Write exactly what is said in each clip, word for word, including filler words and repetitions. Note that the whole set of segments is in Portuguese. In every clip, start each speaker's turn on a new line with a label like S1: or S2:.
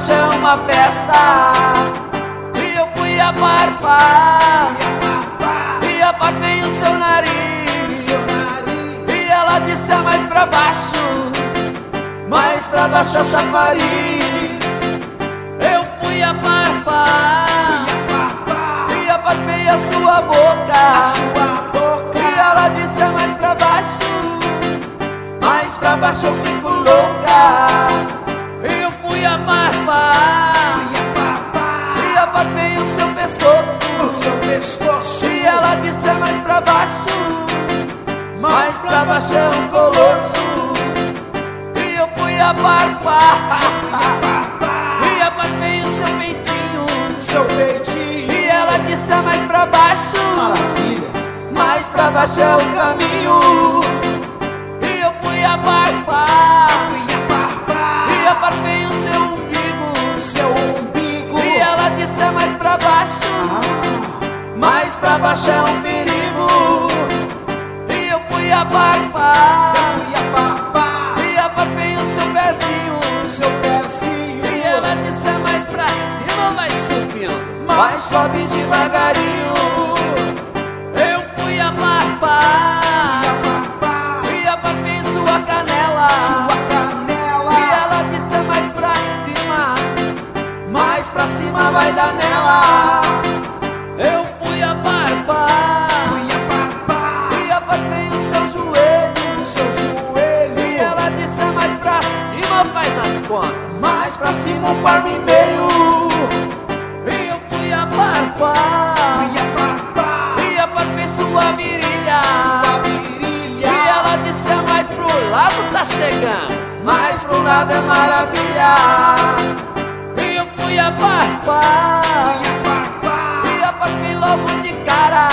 S1: baixo é uma festa. E eu fui aparpar, e apartei o seu nariz, e ela disse: é mais pra baixo, mais pra baixo é o chafariz. Eu fui aparpar, e apartei a sua boca, e ela disse: é mais pra baixo, mais pra baixo eu fico louca. Eu fui aparpar, e apartei o seu pescoço, e ela disse: é mais pra baixo, mais pra baixo é um colosso. E eu fui aparpar, e apartei o seu peitinho, e ela disse: é mais pra baixo, mais pra baixo é o caminho. E eu fui aparpar, e apartei o seu umbigo, e ela disse: é mais pra baixo, mais pra baixo é um perigo. E eu fui aparpar, e apartei o seu pezinho, e ela disse: é mais pra cima, vai subindo, mas sobe devagarinho. Eu fui aparpar, e apartei sua canela, e ela disse: é mais pra cima, mais pra cima vai dar nela. Eu fui aparpar, e apartei o seu joelho, e ela disse: é mais pra cima, faz as contas, mais pra cima um palmo e meio. E eu fui aparpar, e apartei sua virilha, e ela disse: é mais pro lado, tá chegando, mais pro lado é maravilha. E eu fui aparpar, e apartei logo de cara,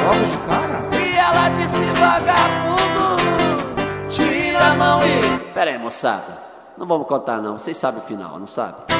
S1: e ela disse: vagabundo, tira a mão e... Pera aí, moçada, não vamos contar não, vocês sabem o final, não sabem?